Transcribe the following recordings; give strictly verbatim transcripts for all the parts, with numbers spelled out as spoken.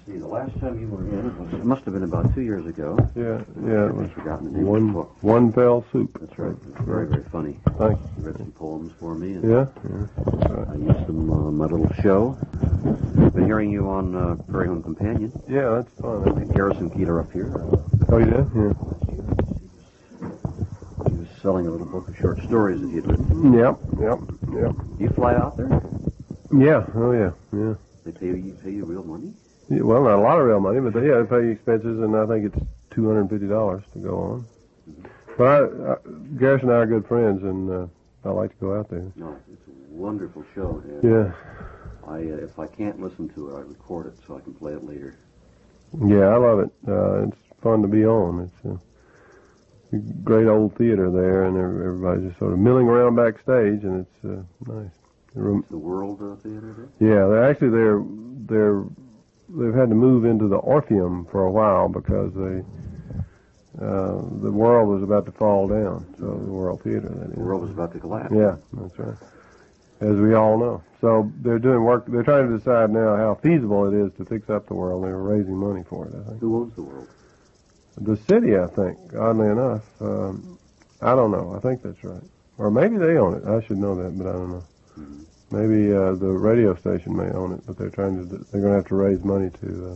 see, the last time you were in, it, was, it must have been about two years ago. Yeah, yeah. It was forgotten the name one, of the book. One Fell Swoop. That's right. It was very, very funny. Thanks. You read some poems for me. And yeah, yeah. That's right. I used them on my little show. I've been hearing you on uh, Prairie Home Companion. Yeah, that's fun. Garrison Keeler up here. Oh, you did? Yeah. He was selling a little book of short stories that he had written. Yep, yep, yep. Do you fly out there? Yeah, oh yeah, yeah. They pay you, pay you real money? Yeah, well, not a lot of real money, but they, yeah, they pay you expenses, and I think it's two hundred fifty dollars to go on. Mm-hmm. But I, I, Garrison and I are good friends, and uh, I like to go out there. No, it's a wonderful show. And yeah. I, uh, if I can't listen to it, I record it so I can play it later. Yeah, I love it. Uh, it's fun to be on. It's a great old theater there, and everybody's just sort of milling around backstage, and it's uh, nice. It's the World uh, Theater there? Yeah, they're actually they're they're they've had to move into the Orpheum for a while because they uh, the World was about to fall down. So the World Theater, that is. The World was about to collapse. Yeah, that's right. As we all know. So they're doing work. They're trying to decide now how feasible it is to fix up the World. They're raising money for it, I think. Who owns the World? The city, I think. Oddly enough, um, I don't know. I think that's right. Or maybe they own it. I should know that, but I don't know. Mm-hmm. Maybe uh, the radio station may own it, but they're trying to. They're going to have to raise money to uh,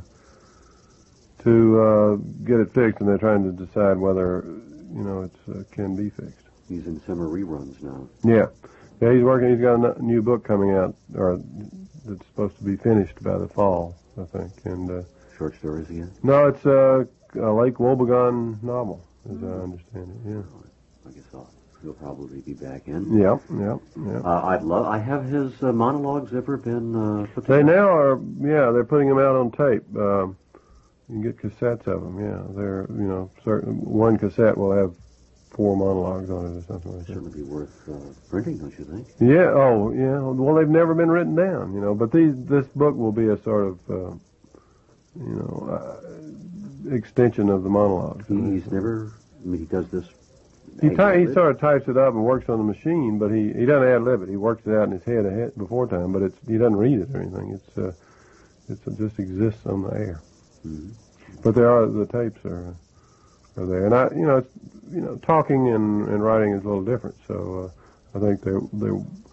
to uh, get it fixed, and they're trying to decide whether you know it uh, can be fixed. He's in summer reruns now. Yeah, yeah. He's working. He's got a new book coming out, or that's supposed to be finished by the fall, I think. And uh, short stories again? No, it's uh, a Lake Wobegon novel, as I understand it. Yeah. I guess I'll. He'll probably be back in. Yep, yep, yep. Uh, I'd love. I have his uh, monologues ever been uh, put They together? now are. Yeah, they're putting them out on tape. Um, you can get cassettes of them. Yeah, they're you know certain one cassette will have four monologues on it or something like that. Certainly be worth uh, printing, don't you think? Yeah. Oh, yeah. Well, they've never been written down. You know, but these this book will be a sort of uh, you know uh, extension of the monologues. He, he's never. I mean, he does this. He, ty- he sort of types it up and works on the machine, but he, he doesn't ad-lib it. He works it out in his head ahead before time, but it's he doesn't read it or anything. It's uh, it's, it just exists on the air. Mm-hmm. But there are the tapes are are there, and I you know it's, you know talking and, and writing is a little different. So uh, I think they they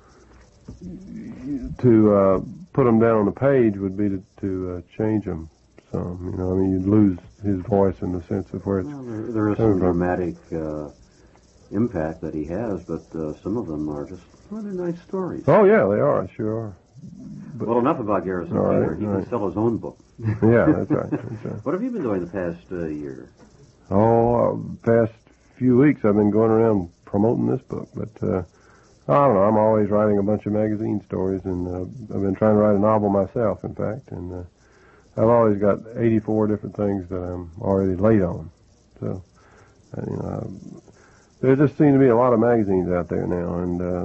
to uh, put them down on the page would be to, to uh, change them some. You know, I mean you'd lose his voice in the sense of where it's. Well, there, there is some dramatic. Uh, impact that he has, but uh, some of them are just rather nice stories. Oh, yeah, they are, sure are. But well, enough about Garrison Keeler. Right, he right. can sell his own book. Yeah, that's right, that's right. What have you been doing the past uh, year? Oh, uh, past few weeks I've been going around promoting this book, but uh, I don't know, I'm always writing a bunch of magazine stories, and uh, I've been trying to write a novel myself, in fact, and uh, I've always got eighty-four different things that I'm already late on. So, uh, you know, there just seem to be a lot of magazines out there now, and uh,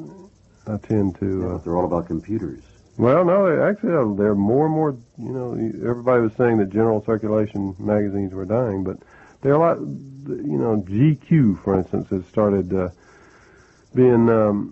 I tend to... Yeah, uh, they're all about computers. Well, no, they actually, uh, they're more and more, you know, everybody was saying that general circulation magazines were dying, but they're a lot, you know, G Q, for instance, has started uh, being... Um,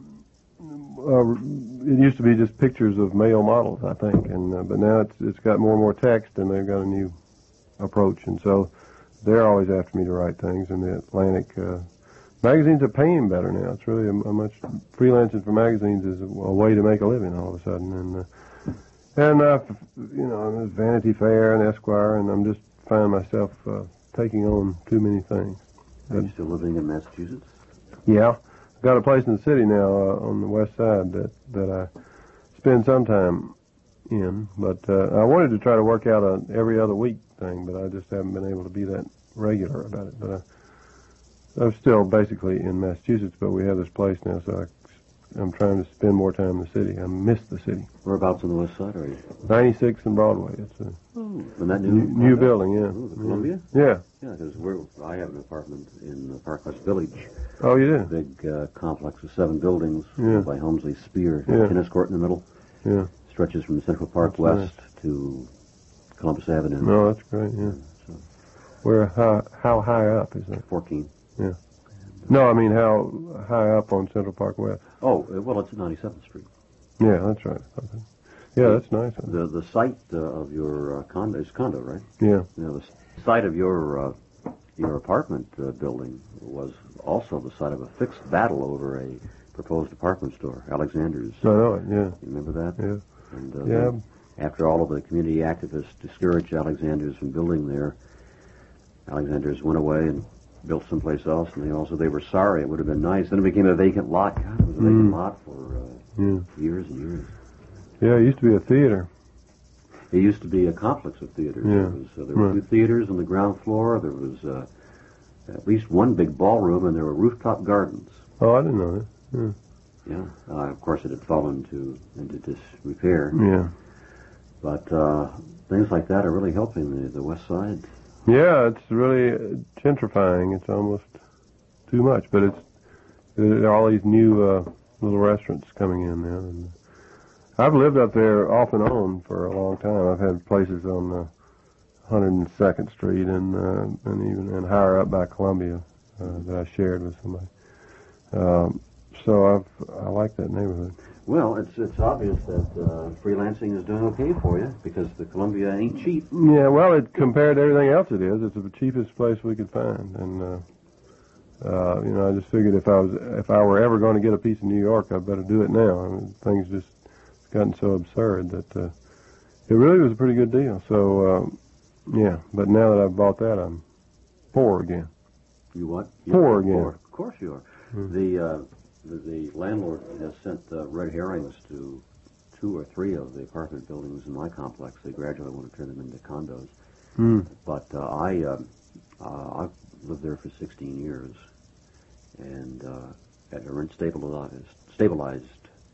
uh, it used to be just pictures of male models, I think, and uh, but now it's it's got more and more text, and they've got a new approach, and so they're always after me to write things, and the Atlantic... Uh, Magazines are paying better now. It's really a, a much freelancing for magazines is a, a way to make a living all of a sudden, and uh, and uh, you know, there's Vanity Fair and Esquire, and I'm just finding myself uh, taking on too many things. Are you still living in Massachusetts? Yeah, I've got a place in the city now uh, on the west side that that I spend some time in, but uh, I wanted to try to work out a every other week thing, but I just haven't been able to be that regular about it. But I, I'm still basically in Massachusetts, but we have this place now, so I, I'm trying to spend more time in the city. I miss the city. Whereabouts on the west side are you? ninety-six and Broadway. It's a oh, and that new, new, new building, yeah. Oh, the Columbia? Yeah. Yeah, because we're I have an apartment in uh, Park West Village. Oh, you do? A big uh, complex of seven buildings yeah. by Helmsley Spear. Yeah. Tennis court in the middle. Yeah. Stretches from Central Park that's West nice. to Columbus Avenue. No, that's great, yeah. So, Where, how, how high up is that? fourteen. Yeah. No, I mean how high up on Central Park West? Oh, well, it's at ninety-seventh Street. Yeah, that's right. Okay. Yeah, that's nice. The the site uh, of your uh, condo is condo, right? Yeah. You know, the site of your uh, your apartment uh, building was also the site of a fixed battle over a proposed department store, Alexander's. I know it. Yeah. You remember that? Yeah. And uh, Yeah. after all of the community activists discouraged Alexander's from building there, Alexander's went away and built someplace else, and they also they were sorry. It would have been nice. Then it became a vacant lot. God, it was a vacant Mm. lot for uh, Yeah. years and years. Yeah, it used to be a theater. It used to be a complex of theaters. Yeah. There, was, uh, there were Right. two theaters on the ground floor. There was uh, at least one big ballroom, and there were rooftop gardens. Oh, I didn't know that. Yeah. Yeah. Uh, of course, it had fallen to into disrepair. Yeah. But uh, things like that are really helping the, the West Side. Yeah, it's really gentrifying. It's almost too much, but it's there are all these new uh, little restaurants coming in now. And I've lived up there off and on for a long time. I've had places on uh, one hundred second Street and uh, and even and higher up by Columbia uh, that I shared with somebody. Um, so I've I like that neighborhood. Well, it's it's obvious that uh, freelancing is doing okay for you because the Columbia ain't cheap. Yeah, well, it compared to everything else it is, it's the cheapest place we could find, and uh, uh, you know, I just figured if I was if I were ever going to get a piece of New York, I'd better do it now. I mean, things just gotten so absurd that uh, it really was a pretty good deal. So, um, yeah, but now that I've bought that, I'm poor again. You what? Poor You're again. Poor. Of course you are. Hmm. The, uh, the the landlord has sent uh, red herrings to two or three of the apartment buildings in my complex. They gradually want to turn them into condos. Mm. But uh, I uh, uh, I've lived there for sixteen years, and uh, at a rent stabilized stabilized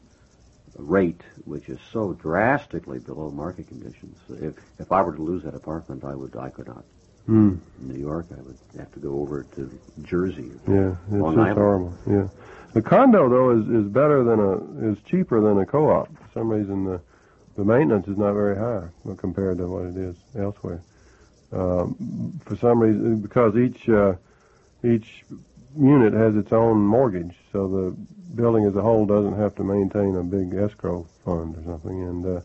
rate, which is so drastically below market conditions. If if I were to lose that apartment, I would I could not. Mm. In New York, I would have to go over to Jersey. Yeah, it's Long just Island. horrible. Yeah, the condo though is, is better than a is cheaper than a co-op. For some reason, the the maintenance is not very high compared to what it is elsewhere. Um, for some reason, because each uh, each unit has its own mortgage, so the building as a whole doesn't have to maintain a big escrow fund or something, and uh,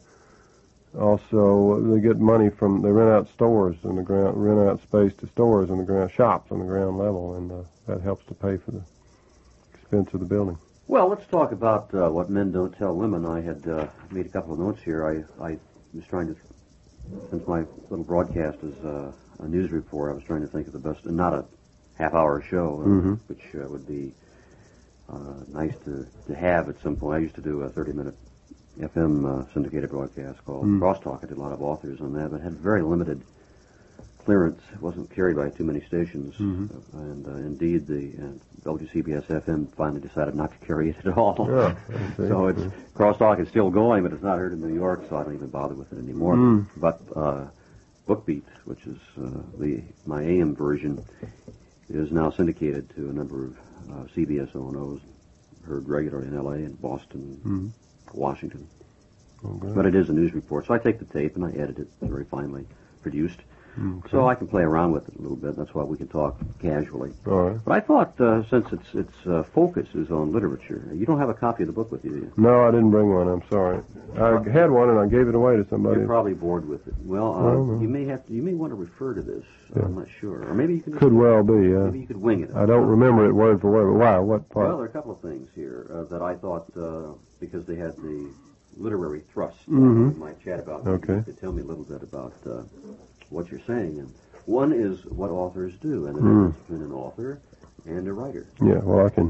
also they get money from they rent out stores on the ground, rent out space to stores on the ground, shops on the ground level, and uh, that helps to pay for the expense of the building. Well, let's talk about uh, what men don't tell women. I had uh, made a couple of notes here. I, I was trying to, since my little broadcast is uh, a news report, I was trying to think of the best, not a half-hour show, uh, Mm-hmm. which uh, would be uh, nice to, to have at some point. I used to do a thirty-minute F M uh, syndicated broadcast called Mm. Crosstalk. I did a lot of authors on that, but had very limited clearance. It wasn't carried by too many stations, Mhm. uh, and uh, indeed the uh, W C B S F M finally decided not to carry it at all. Yeah, I see. So it's Crosstalk is still going, but it's not heard in New York, so I don't even bother with it anymore. Mm. But uh, BookBeat, which is uh, the my A M version, is now syndicated to a number of uh, C B S O and Os, heard regularly in L A and Boston, Mhm. Washington. Okay. But it is a news report, so I take the tape and I edit it very finely produced. Okay. So I can play around with it a little bit. That's why we can talk casually. All right. But I thought, uh, since its its uh, focus is on literature, you don't have a copy of the book with you, do you? No, I didn't bring one. I'm sorry. I had one and I gave it away to somebody. You're probably bored with it. Well, uh, Well, no. you may have to, you may want to refer to this. Yeah. I'm not sure, or maybe you can. Could well be. Yeah. Maybe you could wing it. I don't remember it word for word. But why? What part? Well, there are a couple of things here uh, that I thought, uh, because they had the literary thrust, uh, Mhm. we might chat about. Okay. You could tell me a little bit about uh, what you're saying. And one is what authors do, and the Mm. difference between an author and a writer. Yeah. Well, I can.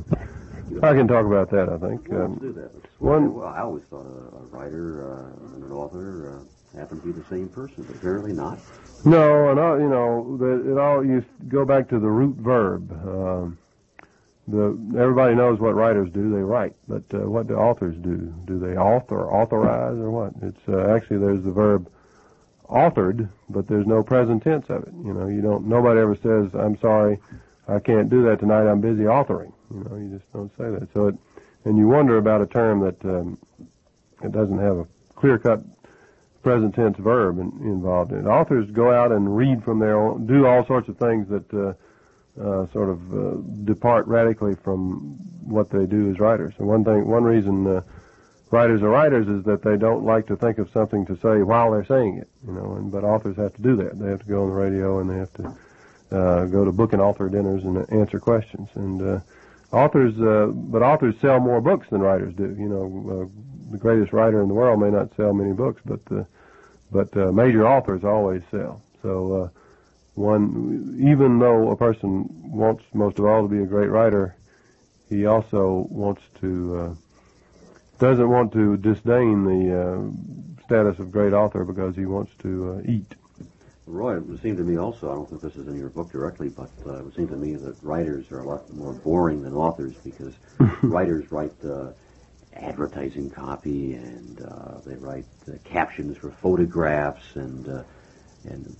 I can talk about that. I think. Well, let's Um, do that. Let's, one- well, I always thought a, a writer uh, and an author uh, happened to be the same person, but apparently not. no, and all, you know, the, it all you go back to the root verb. Um, the everybody knows what writers do; they write. But uh, what do authors do? Do they author, authorize, or what? It's uh, actually there's the verb authored, but there's no present tense of it. You know, you don't. Nobody ever says, "I'm sorry, I can't do that tonight. I'm busy authoring." You know, you just don't say that. So, it, and you wonder about a term that um, it doesn't have a clear-cut present tense verb in, involved in it. Authors go out and read from their own, do all sorts of things that uh, uh, sort of uh, depart radically from what they do as writers. And one thing, one reason uh, writers are writers is that they don't like to think of something to say while they're saying it, you know. And but authors have to do that. They have to go on the radio and they have to uh, go to book and author dinners and answer questions. And uh, authors, uh, but authors sell more books than writers do. You know, uh, the greatest writer in the world may not sell many books, but uh, but uh, major authors always sell. So uh, one, even though a person wants most of all to be a great writer, he also wants to. Uh, doesn't want to disdain the uh, status of great author because he wants to uh, eat. Roy, it would seem to me also, I don't think this is in your book directly, but uh, it would seem to me that writers are a lot more boring than authors because writers write uh, advertising copy and uh, they write uh, captions for photographs and uh, and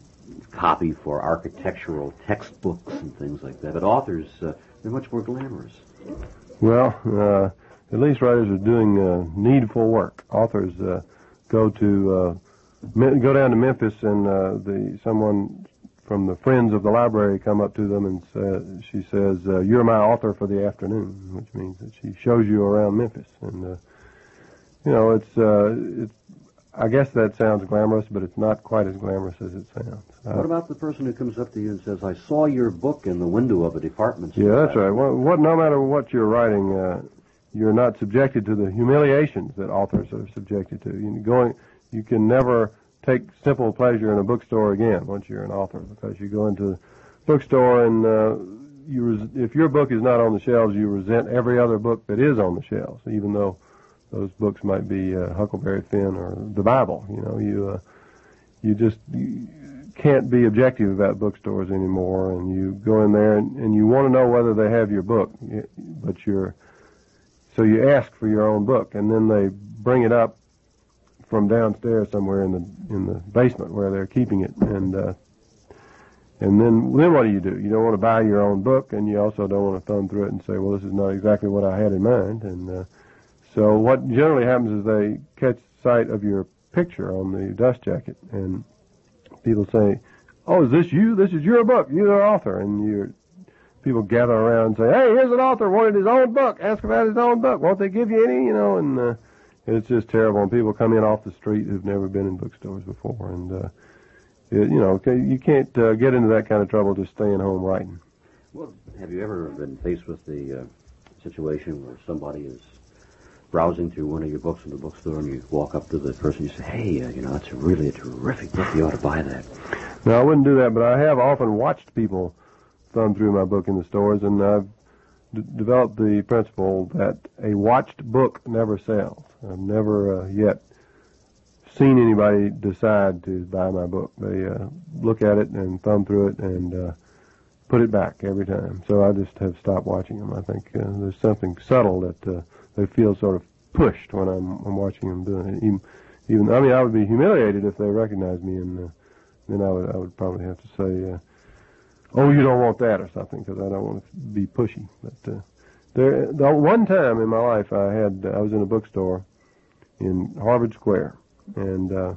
copy for architectural textbooks and things like that. But authors, uh, they're much more glamorous. Well, uh, at least writers are doing uh, needful work. Authors uh, go to uh, me- go down to Memphis, and uh, the someone from the Friends of the Library come up to them and sa- she says, uh, "You're my author for the afternoon," which means that she shows you around Memphis. And uh, you know, it's uh, it's. I guess that sounds glamorous, but it's not quite as glamorous as it sounds. Uh, what about the person who comes up to you and says, "I saw your book in the window of a department store"? Yeah, that's right. What, what, no matter what you're writing, uh, you're not subjected to the humiliations that authors are subjected to. You going, you can never take simple pleasure in a bookstore again once you're an author, because you go into the bookstore and uh, you, res- if your book is not on the shelves, you resent every other book that is on the shelves, even though those books might be uh, Huckleberry Finn or the Bible. You know, you uh, you just you can't be objective about bookstores anymore, and you go in there and, and you want to know whether they have your book, but you're so you ask for your own book, and then they bring it up from downstairs somewhere in the in the basement where they're keeping it, and uh, and then then what do you do? You don't want to buy your own book, and you also don't want to thumb through it and say, well, this is not exactly what I had in mind, and uh, so what generally happens is they catch sight of your picture on the dust jacket, and people say, "Oh, is this you? This is your book. You're the author." And you people gather around and say, "Hey, here's an author wanted his own book. Ask about his own book. Won't they give you any?" You know, and uh, it's just terrible. And people come in off the street who've never been in bookstores before, and uh, it, you know, you can't uh, get into that kind of trouble just staying home writing. Well, have you ever been faced with the uh, situation where somebody is browsing through one of your books in the bookstore, and you walk up to the person and you say, "Hey, uh, you know, it's really a terrific book. You ought to buy that." No, I wouldn't do that, but I have often watched people thumb through my book in the stores, and I've d- developed the principle that a watched book never sells. I've never uh, yet seen anybody decide to buy my book. They uh, look at it and thumb through it and uh, put it back every time. So I just have stopped watching them. I think uh, there's something subtle that uh, they feel sort of pushed when I'm, I'm watching them doing it. Even, even, I mean, I would be humiliated if they recognized me, and uh, then I would, I would probably have to say, uh, "Oh, you don't want that," or something, because I don't want to be pushy. But uh, there, the one time in my life, I had, I was in a bookstore in Harvard Square, and uh,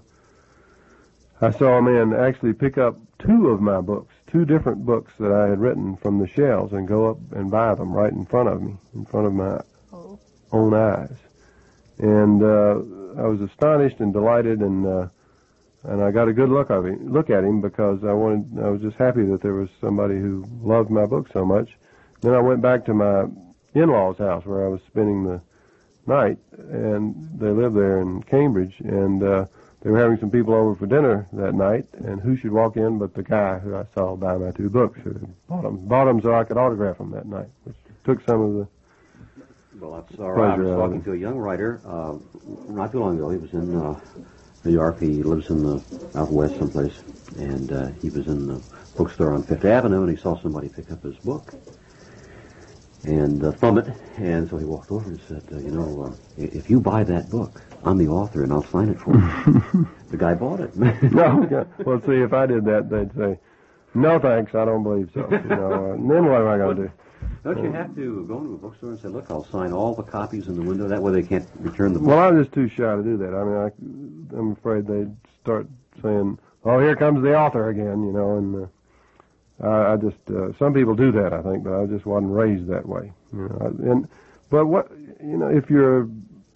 I saw a man actually pick up two of my books, two different books that I had written from the shelves, and go up and buy them right in front of me, in front of my own eyes. And uh, I was astonished and delighted, and uh, and I got a good look of him, look at him, because I wanted, I was just happy that there was somebody who loved my book so much. Then I went back to my in-laws' house where I was spending the night, and they lived there in Cambridge, and uh, they were having some people over for dinner that night, and who should walk in but the guy who I saw buy my two books, who had bought them, bought them so I could autograph them that night, which took some of the Well, that's all right. I was talking to a young writer uh, not too long ago. He was in uh, New York. He lives in the out west someplace, and uh, he was in the bookstore on Fifth Avenue, and he saw somebody pick up his book and uh, thumb it. And so he walked over and said, uh, "You know, uh, if you buy that book, I'm the author, and I'll sign it for you." The guy bought it. No, yeah. Well, see, if I did that, they'd say, "No, thanks, I don't believe so." You know, uh, and then what am I going to do? Don't you have to go into a bookstore and say, "Look, I'll sign all the copies in the window"? That way they can't return the book. Well, I'm just too shy to do that. I mean, I, I'm afraid they'd start saying, "Oh, here comes the author again," you know, and uh, I, I just, uh, some people do that, I think, but I just wasn't raised that way. You know, I, and, but what, you know, if you're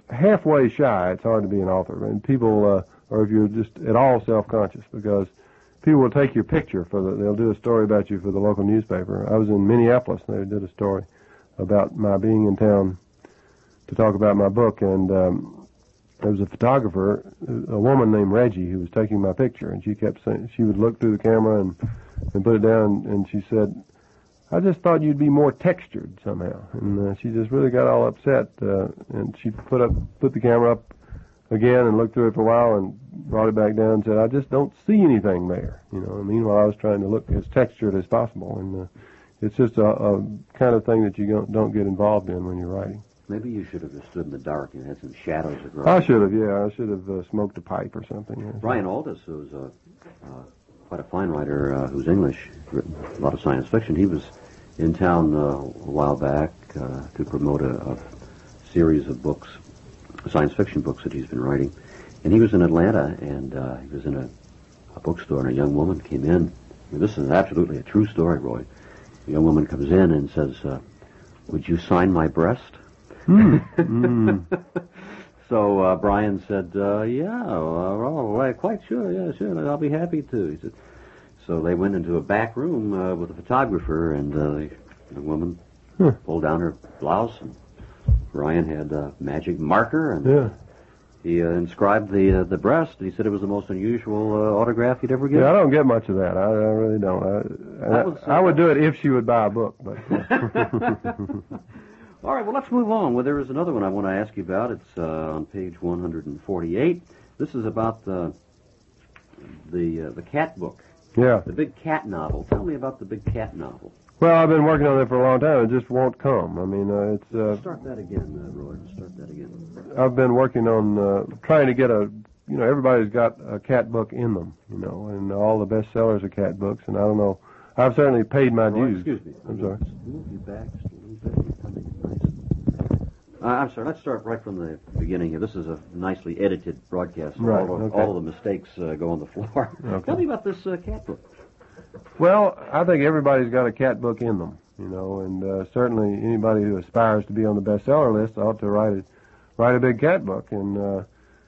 halfway shy, it's hard to be an author. And people, uh, or if you're just at all self-conscious, because people will take your picture for the, they'll do a story about you for the local newspaper. I was in Minneapolis, and they did a story about my being in town to talk about my book, and um, there was a photographer, a woman named Reggie, who was taking my picture, and she kept saying, she would look through the camera and, and put it down, and she said, I just thought you'd be more textured somehow. And uh, she just really got all upset, uh, and she put up, put the camera up again and looked through it for a while and brought it back down and said, I just don't see anything there. You know, and meanwhile I was trying to look as textured as possible, and uh, it's just a, a kind of thing that you don't, don't get involved in when you're writing. Maybe you should have just stood in the dark and had some shadows across. I should have, yeah. I should have uh, smoked a pipe or something. Yeah. Brian Aldiss, who's a, uh, quite a fine writer, uh, who's English, written a lot of science fiction. He was in town uh, a while back uh, to promote a, a series of books, science fiction books that he's been writing. And he was in Atlanta, and uh, he was in a, a bookstore, and a young woman came in. I mean, this is absolutely a true story, Roy. A young woman comes in and says, uh, would you sign my breast? Mm. Mm. So uh, Brian said, uh, yeah, well, well, quite sure, yeah, sure, I'll be happy to. He said, so they went into a back room uh, with a photographer, and uh, the young woman huh. pulled down her blouse, and Brian had a magic marker, and yeah. he uh, inscribed the uh, the breast. He said it was the most unusual uh, autograph he'd ever get. Yeah, I don't get much of that. I, I really don't. I, I, would, I would do it if she would buy a book. But uh. All right, well, let's move on. Well, there is another one I want to ask you about. It's uh, on page one hundred forty-eight. This is about the the uh, the cat book. Yeah. The big cat novel. Tell me about the big cat novel. Well, I've been working on it for a long time. It just won't come. I mean, uh, it's... Uh, Start that again, uh, Roy. Start that again. I've been working on uh, trying to get a... You know, everybody's got a cat book in them, you know, and all the bestsellers are cat books, and I don't know... I've certainly paid my Roy, dues. excuse me. I'm sorry. Move you back just a little bit. You're coming nice. Uh, I'm sorry. Let's start right from the beginning here. This is a nicely edited broadcast. So right, all, of, okay. all of the mistakes uh, go on the floor. Okay. Tell me about this uh, cat book. Well, I think everybody's got a cat book in them, you know, and uh, certainly anybody who aspires to be on the bestseller list ought to write a, write a big cat book. And uh,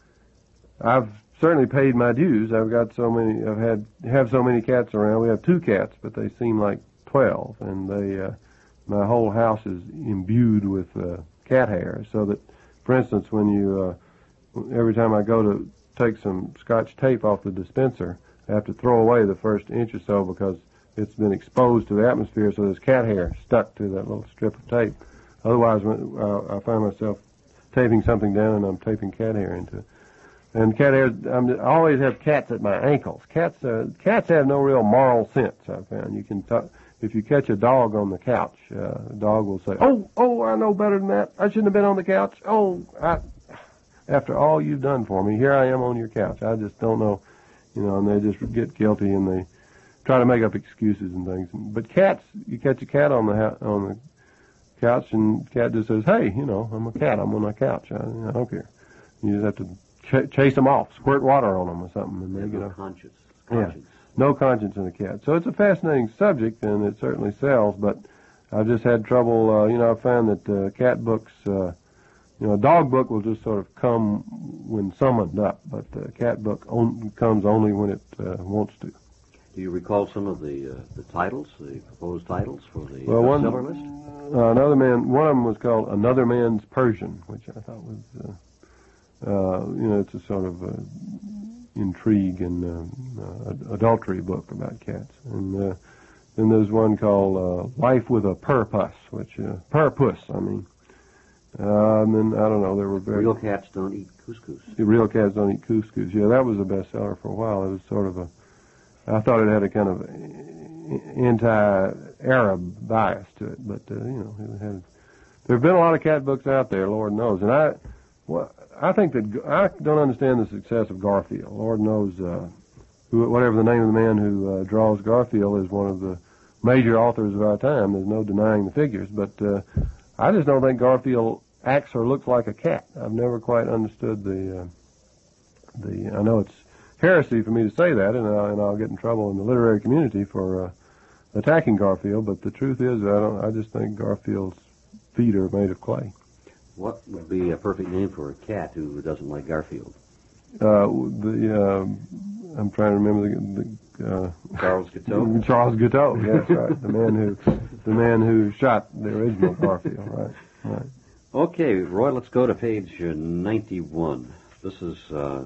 I've certainly paid my dues. I've got so many, I've had have so many cats around. We have two cats, but they seem like twelve, and they, uh, my whole house is imbued with uh, cat hair. So that, for instance, when you, uh, every time I go to take some Scotch tape off the dispenser, I have to throw away the first inch or so because it's been exposed to the atmosphere, so there's cat hair stuck to that little strip of tape. Otherwise, when, uh, I find myself taping something down and I'm taping cat hair into it. And cat hair, I'm, I always have cats at my ankles. Cats, uh, cats have no real moral sense, I've found. You can, t- if you catch a dog on the couch, uh, the dog will say, "Oh, oh, I know better than that. I shouldn't have been on the couch. Oh, I, after all you've done for me, here I am on your couch. I just don't know." You know, and they just get guilty and they try to make up excuses and things. But cats, you catch a cat on the ha- on the couch, and the cat just says, "Hey, you know, I'm a cat. I'm on my couch. I, I don't care." You just have to ch- chase them off, squirt water on them or something, and they They get no off. conscience. Yeah, conscience. no conscience in a cat. So it's a fascinating subject, and it certainly sells. But I've just had trouble. Uh, you know, I found that uh, cat books. Uh, You know, a dog book will just sort of come when summoned up, but a cat book on, comes only when it uh, wants to. Do you recall some of the uh, the titles, the proposed titles for the Well, one, bestseller list? Uh, another man, one of them was called Another Man's Persian, which I thought was, uh, uh, you know, it's a sort of uh, intrigue and uh, uh, adultery book about cats. And uh, then there's one called uh, Life with a Purpus, which, uh, Purpus, I mean. Uh, and then, I don't know, there were very... Real cats don't eat couscous. The Real Cats Don't Eat Couscous. Yeah, that was a bestseller for a while. It was sort of a... I thought it had a kind of anti-Arab bias to it, but, uh, you know, it had... There have been a lot of cat books out there, Lord knows, and I... Well, I think that... I don't understand the success of Garfield. Lord knows, uh, who, whatever the name of the man who uh, draws Garfield is one of the major authors of our time. There's no denying the figures, but... Uh, I just don't think Garfield acts or looks like a cat. I've never quite understood the, uh, the, I know it's heresy for me to say that, and, I, and I'll get in trouble in the literary community for, uh, attacking Garfield, but the truth is, I don't, I just think Garfield's feet are made of clay. What would be a perfect name for a cat who doesn't like Garfield? Uh, the uh, I'm trying to remember the, the uh, Charles Guiteau. Charles Guiteau. Yes, right. The man who the man who shot the original Garfield. Right. Right. Okay, Roy. Let's go to page uh, ninety-one. This is. Uh,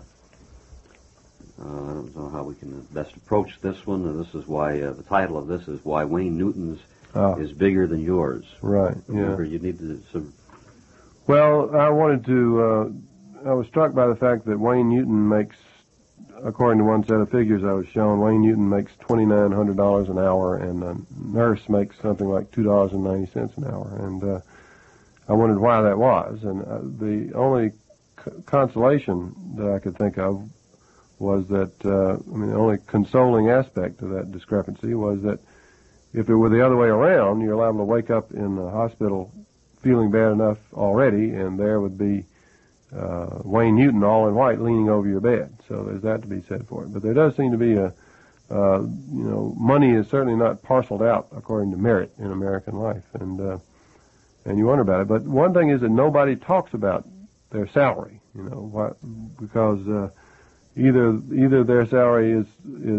uh, I don't know how we can best approach this one. And this is why uh, the title of this is why Wayne Newton's Oh. is bigger than yours. Right. Remember, Yeah. you need to. Sort of, Well, I wanted to. Uh, I was struck by the fact that Wayne Newton makes, according to one set of figures I was shown, Wayne Newton makes twenty-nine hundred dollars an hour, and a nurse makes something like two dollars and ninety cents an hour. And uh, I wondered why that was. And uh, the only c- consolation that I could think of was that, uh, I mean, the only consoling aspect of that discrepancy was that if it were the other way around, you're liable to wake up in the hospital feeling bad enough already, and there would be uh, Wayne Newton all in white leaning over your bed. So there's that to be said for it. But there does seem to be a, uh, you know, money is certainly not parceled out according to merit in American life, and uh, and you wonder about it. But one thing is that nobody talks about their salary, you know, why, because uh, either either their salary is is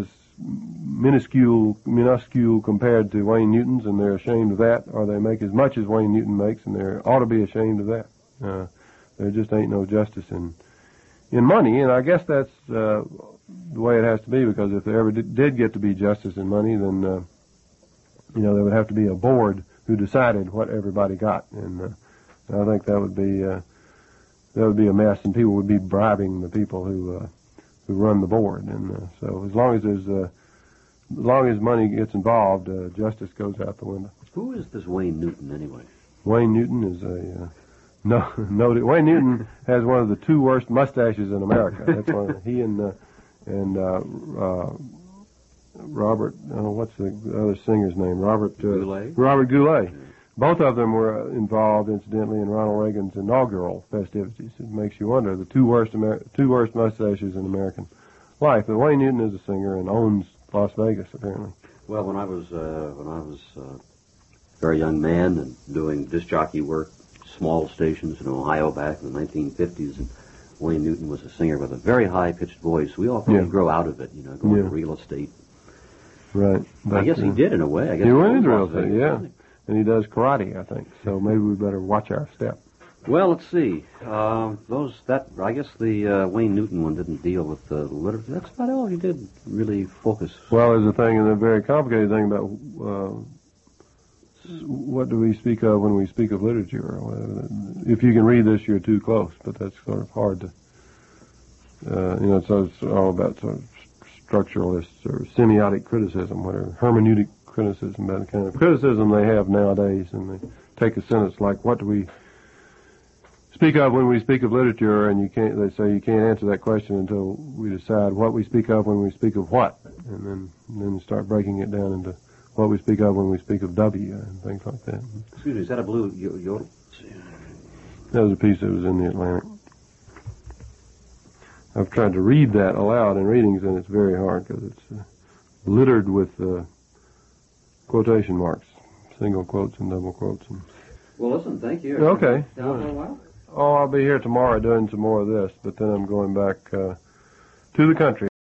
minuscule minuscule compared to Wayne Newton's, and they're ashamed of that, or they make as much as Wayne Newton makes, and they ought to be ashamed of that. Uh, there just ain't no justice in in money, and I guess that's uh, the way it has to be, because if there ever did, did get to be justice in money, then uh, you know there would have to be a board who decided what everybody got, and, uh, and I think that would be uh, that would be a mess, and people would be bribing the people who uh, who run the board, and uh, so as long as there's uh, as long as money gets involved, uh, justice goes out the window. who is this Wayne Newton anyway? Wayne Newton is a uh, no noted. Wayne Newton has one of the two worst mustaches in America. That's one. He and uh, and uh, uh, Robert. Oh, what's the other singer's name? Robert uh, Goulet? Robert Goulet. Both of them were involved, incidentally, in Ronald Reagan's inaugural festivities. It makes you wonder, the two worst Amer- two worst mustaches in American life. But Wayne Newton is a singer and owns Las Vegas, apparently. Well, when I was uh, when I was uh, a very young man and doing disc jockey work, small stations in Ohio back in the nineteen fifties, and Wayne Newton was a singer with a very high-pitched voice. We all thought Yeah. he'd grow out of it, you know, go Yeah. into real estate. Right. I But, guess he uh, did in a way. I guess He went owns into real Las estate, Vegas, yeah. doesn't he? And he does karate, I think. So maybe we better watch our step. Well, let's see. Uh, those that I guess the uh, Wayne Newton one didn't deal with the literature. That's about all he did really focus. Well, there's a thing, and a very complicated thing about uh, what do we speak of when we speak of literature. Uh, if you can read this, you're too close, but that's sort of hard to, uh, you know, so it's all about sort of structuralist or semiotic criticism, whatever, hermeneutic criticism, that kind of criticism they have nowadays, and they take a sentence like, what do we speak of when we speak of literature, and you can't, they say you can't answer that question until we decide what we speak of when we speak of what, and then and then start breaking it down into what we speak of when we speak of W and things like that. Excuse me, is that a blue y- yodel? That was a piece that was in the Atlantic. I've tried to read that aloud in readings, and it's very hard because it's uh, littered with uh, quotation marks, single quotes and double quotes. And Well, listen, thank you. Okay. Down for a while? oh, I'll be here tomorrow doing some more of this, but then I'm going back uh, to the country.